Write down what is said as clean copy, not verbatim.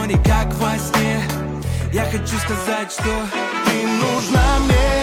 но не как во сне. Я хочу сказать, что ты нужна мне.